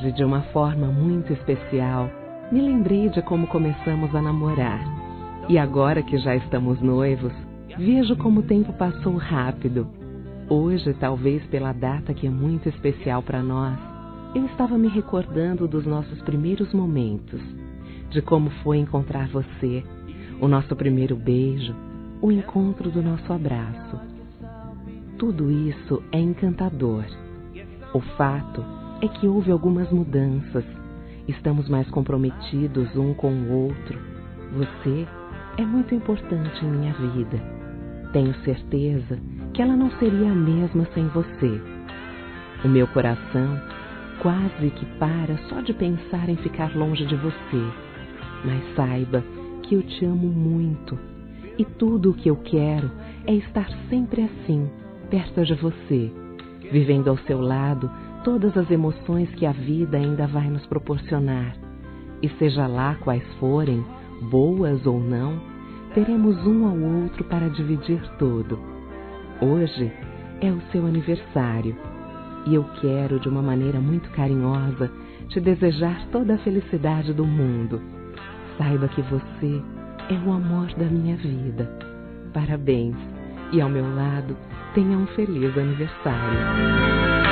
Hoje, de uma forma muito especial, me lembrei de como começamos a namorar. E agora que já estamos noivos, vejo como o tempo passou rápido. Hoje, talvez pela data que é muito especial para nós, eu estava me recordando dos nossos primeiros momentos, de como foi encontrar você, o nosso primeiro beijo, o encontro do nosso abraço. Tudo isso é encantador. O fato é que houve algumas mudanças. Estamos mais comprometidos um com o outro. Você é muito importante em minha vida. Tenho certeza que ela não seria a mesma sem você. O meu coração quase que para só de pensar em ficar longe de você. Mas saiba que eu te amo muito. E tudo o que eu quero é estar sempre assim, perto de você, vivendo ao seu lado todas as emoções que a vida ainda vai nos proporcionar. E seja lá quais forem, boas ou não, teremos um ao outro para dividir tudo. Hoje é o seu aniversário e eu quero, de uma maneira muito carinhosa, te desejar toda a felicidade do mundo. Saiba que você é o amor da minha vida. Parabéns e ao meu lado tenha um feliz aniversário.